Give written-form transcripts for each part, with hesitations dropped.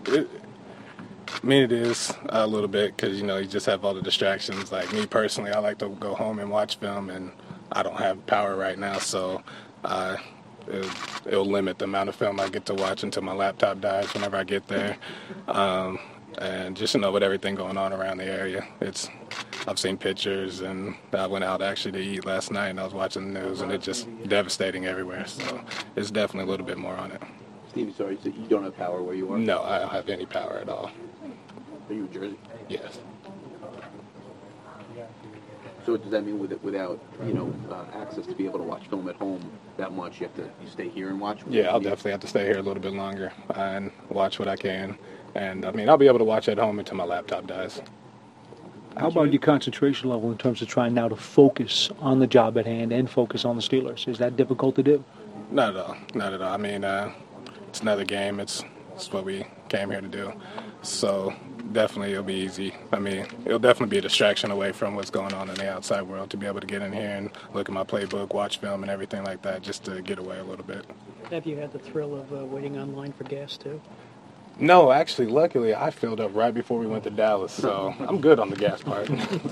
I mean, it is a little bit because, you just have all the distractions. Like me personally, I like to go home and watch film, and I don't have power right now, so it'll limit the amount of film I get to watch until my laptop dies whenever I get there. And just, with everything going on around the area, I've seen pictures, and I went out actually to eat last night, and I was watching the news, and it's just devastating everywhere. So it's definitely a little bit more on it. Stevie, sorry, so you don't have power where you are? No, I don't have any power at all. Are you in Jersey? Yes. So does that mean without access to be able to watch film at home that much, you stay here and watch? Yeah, I'll definitely have to stay here a little bit longer and watch what I can. And I mean, I'll be able to watch at home until my laptop dies. How about your concentration level in terms of trying now to focus on the job at hand and focus on the Steelers? Is that difficult to do? Not at all. Not at all. I mean, it's another game. It's what we came here to do. So definitely it'll be easy. I mean, it'll definitely be a distraction away from what's going on in the outside world to be able to get in here and look at my playbook, watch film, and everything like that, just to get away a little bit. Have you had the thrill of waiting online for gas, too? No, actually, luckily, I filled up right before we went to Dallas, so I'm good on the gas part.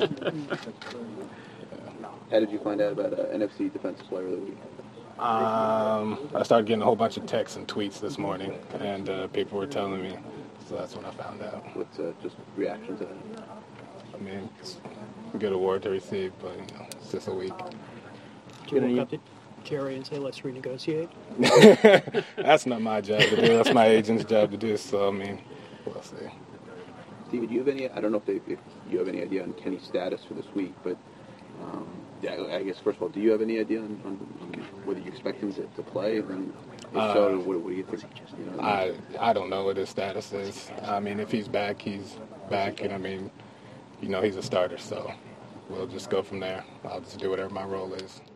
How did you find out about NFC Defensive Player of the Week? I started getting a whole bunch of texts and tweets this morning, and people were telling me, so that's when I found out. What's just reaction to that? I mean, it's a good award to receive, but it's just a week. Did you walk up to Jerry and say, let's renegotiate? That's not my job to do. That's my agent's job to do, so I mean, we'll see. Steve, do you have any, I don't know if you have any idea on Kenny's status for this week, but I guess, first of all, do you have any idea on whether you expect him to play? And if so, what do you think? I don't know what his status is. I mean, if he's back, he's back. And I mean, he's a starter, so we'll just go from there. I'll just do whatever my role is.